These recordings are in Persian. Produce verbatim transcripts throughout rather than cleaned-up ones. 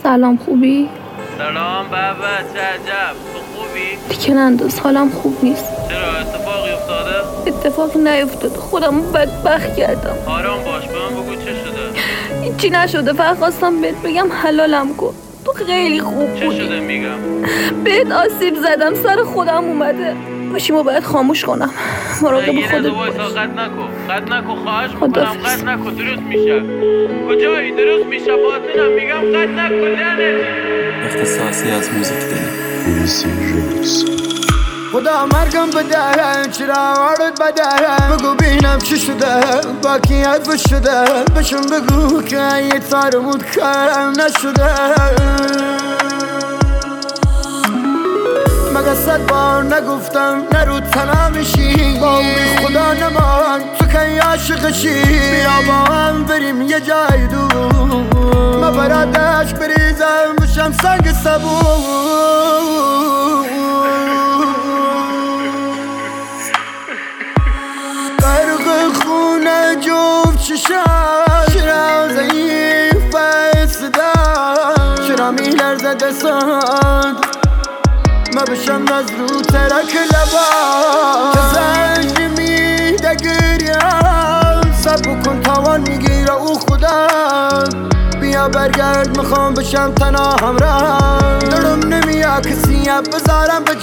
سلام، خوبی؟ سلام بابا، چه عجب، تو خوبی؟ دیگه ننداز، حالم خوب نیست. چرا اتفاقی افتاده؟ اتفاقی نیفتاده، خودمو بدبخت کردم. آرام باش، به من بگو چه شده؟ هیچی نشده، فقط خواستم بهت بگم حلالم کن. تو خیلی خوب بودی. چه شده میگم؟ بهت آسیب زدم، سر خودم اومده. گوشیمو باید خاموش کنم. مراقب خودت باش. قد نکن، قد نکن، خواهش میکنم قد نکن، درست میشه. کجایی؟ درست میشه، باطنم میگم قد نکن، لعنتی. اختصاصی از موزیک دلی. خدا مرگم بده، چرا وارد بده، بگو بینم چی شده، باکی حرف شده، بشم بگو که یه تارمود کارم نشده. مگه صد بار نگفتم نرو تنها میشی، با بی خدا نمان تو که عاشقشی. بیا با هم بریم یه جای دور، ما برادش بریزم بشم سنگ صبور. خونه جوب چشم، چرا ضعیف بایستدم، چرا میلرزه دستان ما بشم از رو ترک لبا. که زنگ میده گریم، سب کن تاوان میگیره او خدا. بیا برگرد میخوام بشم تنها همراه، دلم نمیاد کسی بذارم به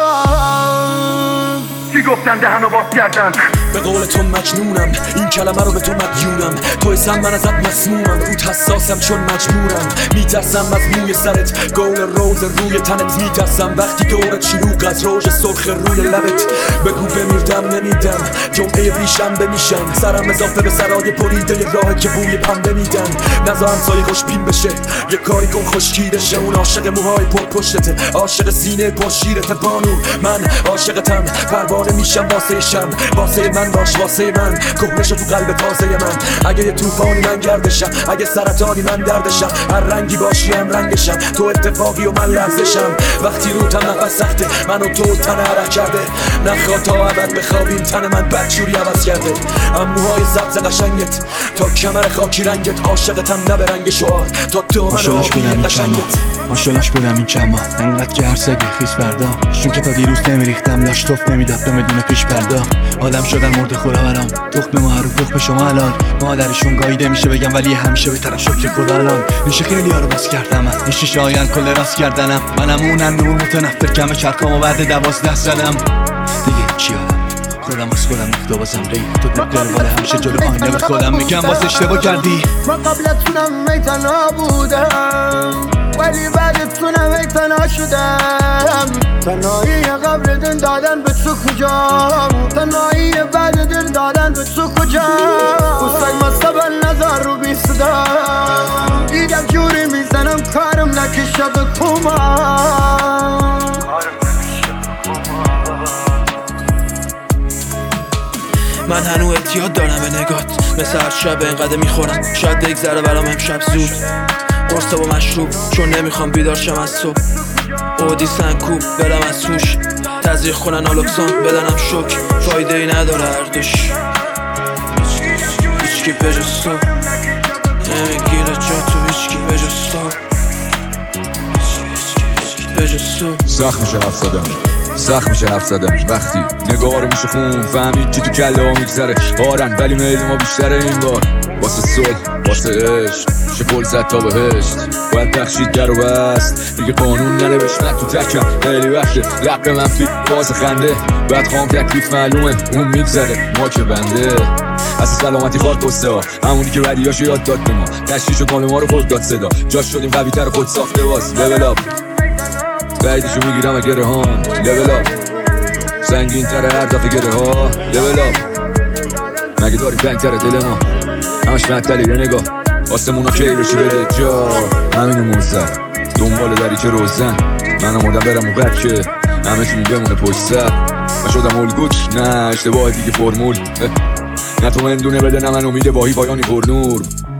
جان. چی گفتن دهنو باز کردن؟ به قول تو مجنونم، این کلمه رو به تو مدیونم. تو اسم من ازت مسمومم، رود حساسم چون مجبورم. میترسم از موی سرت، گول روز روی تنت. میترسم وقتی دورت شلوغ از روژ سرخ روی لبت. بگو بمیردم نمیدم، جمعه ریشم بمیشم. سرم اضافه به سرای پریده راه که بوی پنبه میدن. نزا همسایه خوش پین بشه، یه کاری کن خوشگیرشه. اون عاشق موهای پر پشتته، عاشق سینه پر شیرته بانو. من عاشقتم، پروانه میشم واسه شم، واسه من باش واسه من. کهنشو تو قلب تازه من، اگه یه طوفانی من گردشم، اگه سرطانی من دردشم. هر رنگی باشی هم رنگشم، تو اتفاقی و من لرزشم. وقتی رو تم نفس سخته، منو تو تن عرق کرده. نخواه تا ابد بخوابیم، تن من بدجوری عوض کرده. اموهای سبز قشنگت تا کمر خاکی رنگت. عاشقتم نه به رنگ شعار، تا دامن آبی قشنگت. ماشالله بدم این چما، انقدر که هر سگی خیس بردا. چون که تا دیروز نمیریختم، لاش توف نمیداد بدون پیش پردا. آدم شدن مرد خدا برام، تخم معروف تخم شما الان. مادرشون گاییده میشه بگم، ولی همیشه بهترم شکر خدا الان. میشه خیلی ها رو بس کردم من، این شیشه هاین کل راست کردنم. منم اونم نور متنفر کم چرخام و بعد دوازده زدم. دیگه چی آدم خودم از خودم نفته بازم ری. تو دل باله همیشه جلو آینه به خودم میگم باز اشتباه کردی. من قبلتونم میتنها بودم، ولی بعدتونم میتنها شدم. تنهایی قبل دل دادن به تو کجا، تنهایی بعد دل دادن به تو کجا. بسای مصبن نظر رو بی صدا، دیدم جوری میزنم کارم نکشه به کما. من هنو اعتیاد دارم به نگات، مثل هر شب اینقدر میخورم. شاید بگذره برام امشب زود، قرصه و مشروب، چون نمیخوام بیدار شم از صبح. اودی سنکوب برم از توش، تزریق کنن آلوکسان بدنم شک. فایده ای نداره هر دوش، هیچکی بجز تو نمیگیره جا تو. هیچکی بجز تو، هیچکی بجز تو. سخت میشه حرف زدن، سخت میشه حرف زدن. وقتی نگاه رو میشه خون، فهمید که تو کله ها میگذره. بارن ولی میل ما بیشتره این بار. واسه صلح، واسه عشق، شه پل زد تا بهشت. باید بخشید در و بست، دیگه قانون ننوشت من تو تکم. خیلی وقته لق منفی باز خنده، بعد خواهم تکلیف معلومه اون میگذره ما که بنده. از سلامتی خواد پسته ها، همونی که ردیاشو یاد داد به ما. تشریش و کام ما رو خود داد صدا، جاش شدیم قوی تر خود ساخته باز. لول اپ بعیدشو میگیرم اگه رهان. لول اپ سنگین تره هر دفعه گره ها. لول اپ مگه داری بنگ تره دل ما، همش مطلی یه نگاه. آسمون ها کیرشی بده جا، همینو موزد دنبال دری که روزن. من آمودم برم اون قد که همه شون بمونه پشت سر. من شدم الگوچ نه اشتباه دیگه فرمول. نه تو مندونه بده نه من امید باهی پایانی پر نور.